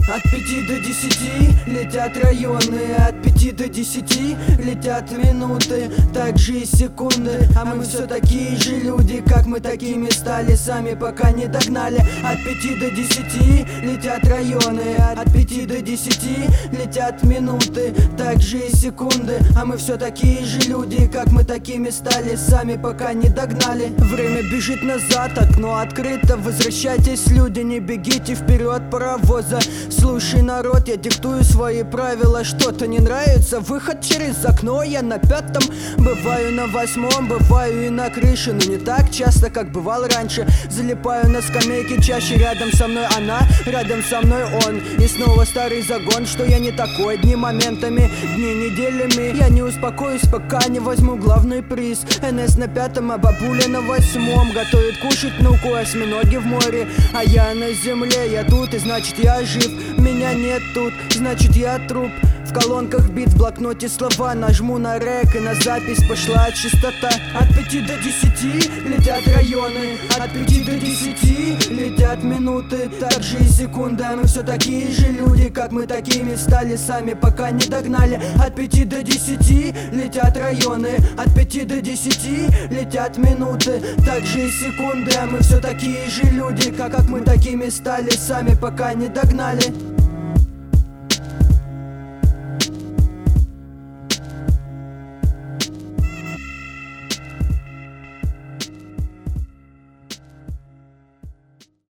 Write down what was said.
От 5 до 10 летят районы, от 5 до 10 летят минуты, также и секунды. А мы все такие же люди, как мы такими стали сами, пока не догнали. От 5 до 10 летят районы, от 5 до 10 летят минуты, также и секунды. А мы все такие же люди, как мы такими стали сами, пока не догнали. Время бежит назад, окно открыто. Возвращайтесь, люди, не бегите вперед паровоза. Слушай, народ, я диктую свои правила. Что-то не нравится, выход через окно. Я на 5-м, бываю на 8-м, бываю и на крыше, но не так часто, как бывал раньше. Залипаю на скамейке, чаще рядом со мной она, рядом со мной он. И снова старый загон, что я не такой. Дни моментами, дни неделями. Я не успокоюсь, пока не возьму главный приз. НС на 5-м, а бабуля на 8-м. Готовит кушать, ну-ку, осьминоги в море. А я на земле, я тут, и значит я жив. Меня нет тут, значит я труп. В колонках бит, в блокноте слова. Нажму на рек, и на запись пошла чистота. От 5 до 10 летят районы, от 5 до 10 летят минуты, также и секунды. А мы все такие же люди, как мы такими стали сами, пока не догнали. От 5 до 10 летят районы, от 5 до 10 летят минуты, также и секунды. А мы все такие же люди, как мы такими стали сами, пока не догнали.